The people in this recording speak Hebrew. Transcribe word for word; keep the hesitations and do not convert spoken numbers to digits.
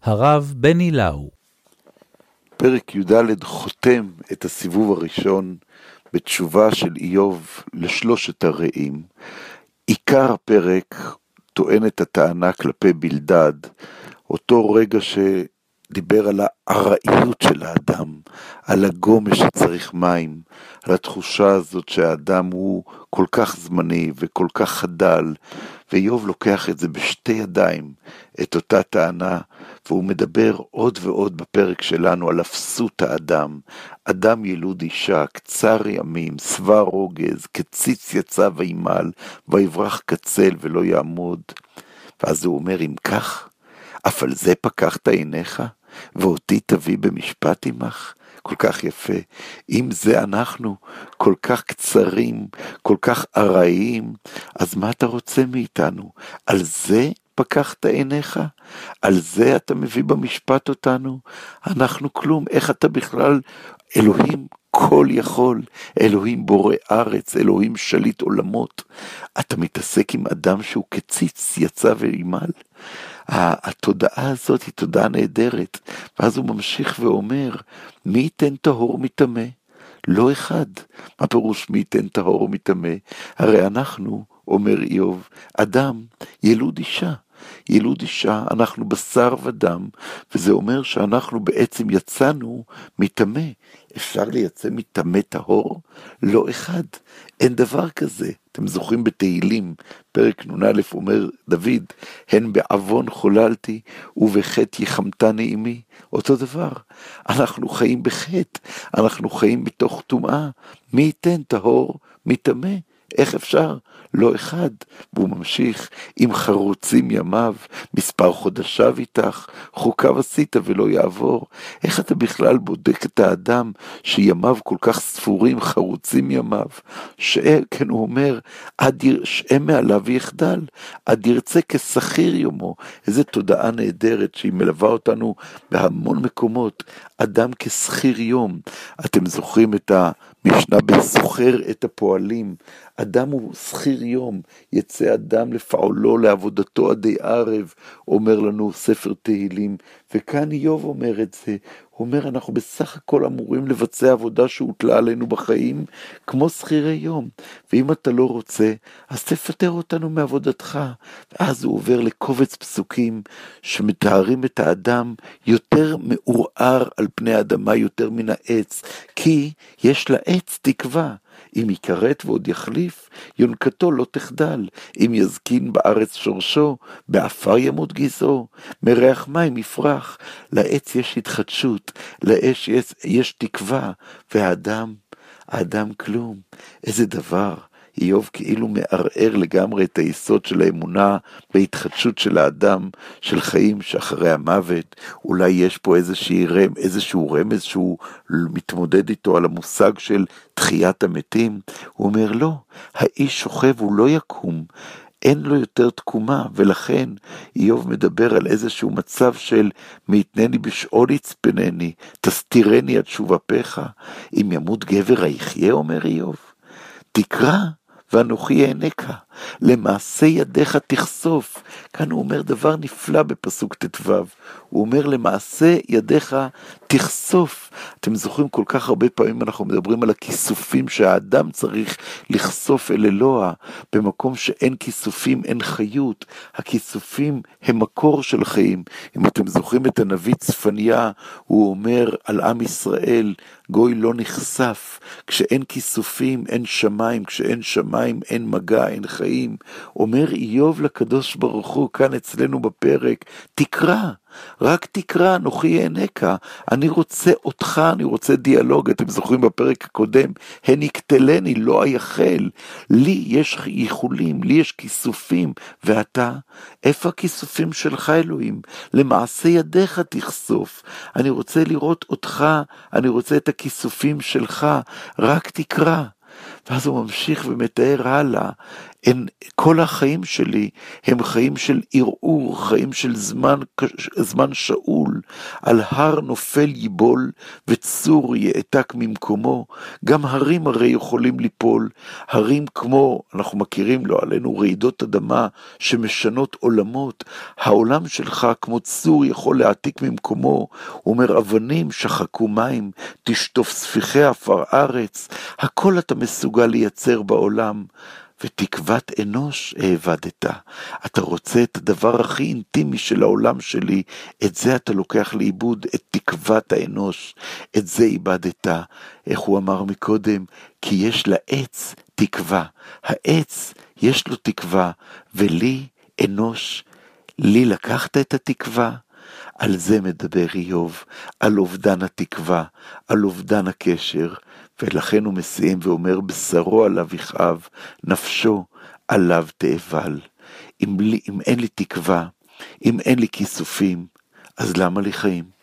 הרב בני לאו. פרק י"ד חותם את הסיבוב הראשון בתשובה של איוב לשלושת הרעים. עיקר הפרק טוען את הטענה כלפי בלדד, אותו רגע שדיבר על הרעיות של האדם, על הגומש שצריך מים, על התחושה הזאת שהאדם הוא כל כך זמני וכל כך חדל, ואיוב לוקח את זה בשתי ידיים, את אותה טענה, והוא מדבר עוד ועוד בפרק שלנו על אפסות האדם. אדם ילוד אישה, קצר ימים, שבע רוגז, כציץ יצא וימל, ויברח קצל ולא יעמוד. ואז הוא אומר, אם כך, אף על זה פקחת עיניך, ואותי תביא במשפט עמך. כל כך יפה. אם זה אנחנו כל כך קצרים, כל כך ארעיים, אז מה אתה רוצה מאיתנו? על זה פקחת עיניך? על זה אתה מביא במשפט אותנו? אנחנו כלום. איך אתה בכלל אלוהים כל יכול, אלוהים בורא ארץ, אלוהים שליט עולמות? אתה מתעסק עם אדם שהוא כציץ יצא וימל? התודעה הזאת היא תודעה נהדרת. ואז הוא ממשיך ואומר, מי ייתן טהור מטמא? לא אחד. מה פירוש מי ייתן טהור מטמא? הרי אנחנו, אומר איוב, אדם ילוד אישה. ילוד אישה, אנחנו בשר ודם, וזה אומר שאנחנו בעצם יצאנו מטמא. אפשר לייצא מטמא טהור? לא אחד. אין דבר כזה. אתם זוכרים בתהילים, פרק נ"א אומר דוד, הן בעוון חוללתי ובחטא יחמתני עמי. אותו דבר. אנחנו חיים בחטא, אנחנו חיים בתוך טומאה. מי ייתן טהור מטמא? איך אפשר? לא אחד. והוא ממשיך, אם חרוצים ימיו, מספר חודשיו איתך, חוקיו עשית ולא יעבור. איך אתה בכלל בודק את האדם שימיו כל כך ספורים, חרוצים ימיו? שכן הוא אומר, עד ירשם מעליו יחדל, עד ירצה כשכיר יומו. איזו תודעה נהדרת שהיא מלווה אותנו בהמון מקומות. אדם כשכיר יום. אתם זוכרים את המשנה בסוחר את הפועלים. אדם הוא שכיר יום, יצא אדם לפעולו לעבודתו עדי ערב, אומר לנו ספר תהילים, וכאן איוב אומר את זה, הוא אומר אנחנו בסך הכל אמורים לבצע עבודה שהוטלה עלינו בחיים, כמו שכירי יום, ואם אתה לא רוצה, אז תפטר אותנו מעבודתך. ואז הוא עובר לקובץ פסוקים שמתארים את האדם יותר מעורער על פני האדמה יותר מן העץ, כי יש לעץ תקווה. אם יכרת ועוד יחליף, יונקתו לא תחדל. אם יזקין בארץ שורשו, באפר ימות גזעו. מריח מים יפרח. לעץ יש התחדשות, לאש יש, יש תקווה, והאדם, האדם כלום. איזה דבר. איוב כאילו מערער לגמרי את היסוד של האמונה בהתחדשות של האדם, של חיים שאחרי המוות. אולי יש פה איזושהי רם, איזשהו רמז שהוא מתמודד איתו על המושג של תחיית המתים. הוא אומר לא, האיש שוכב הוא לא יקום, אין לו יותר תקומה, ולכן איוב מדבר על איזשהו מצב של מיתנני בשאול יצפנני, תסתירני עד שוב אפיך. אם ימות גבר היחיה, אומר איוב, תקרא ואנוכי אענקה, למעשה ידיך תחשוף. כאן הוא אומר דבר נפלא בפסוק תתו, הוא אומר למעשה ידיך תחשוף. אתם זוכרים כל כך הרבה פעמים אנחנו מדברים על הכיסופים שהאדם צריך לחשוף אל אלוה, במקום שאין כיסופים אין חיות, הכיסופים הם מקור של חיים. אם אתם זוכרים את הנביא צפניה, הוא אומר על עם ישראל, גוי לא נחשף, כשאין כיסופים אין שמיים, כשאין שמיים אין מגע, אין חיים. אומר איוב לקדוש ברוך הוא כאן אצלנו בפרק, תקרא, רק תקרא, אנוכי אענקה. אני רוצה אותך, אני רוצה דיאלוג. אתם זוכרים בפרק הקודם, הן יקטלני, לא אייחל. לי יש ייחולים, לי יש כיסופים, ואתה, איפה הכיסופים שלך אלוהים? למעשה ידיך תחשוף. אני רוצה לראות אותך, אני רוצה את הכיסופים שלך, רק תקרא. ואז הוא ממשיך ומתאר הלאה אין, כל החיים שלי הם חיים של ערעור, חיים של זמן, זמן שאול, על הר נופל ייבול, וצור יעתק ממקומו. גם הרים הרי יכולים ליפול, הרים כמו, אנחנו מכירים לו עלינו רעידות אדמה, שמשנות עולמות, העולם שלך כמו צור יכול להעתיק ממקומו, הוא אומר אבנים שחקו מים, תשטוף ספיחי עפר ארץ, הכל אתה מסוגל לייצר בעולם, ותקוות אנוש העבדת. אתה רוצה את הדבר הכי אינטימי של העולם שלי, את זה אתה לוקח לאיבוד, את תקוות האנוש, את זה איבדת. איך הוא אמר מקודם? כי יש לעץ תקווה, העץ יש לו תקווה, ולי אנוש, לי לקחת את התקווה? על זה מדבר איוב, על אובדן התקווה, על אובדן הקשר, ולכן הוא מסיים ואומר, בשרו עליו יכאב, נפשו עליו תאבל. אם, לי, אם אין לי תקווה, אם אין לי כיסופים, אז למה לי חיים?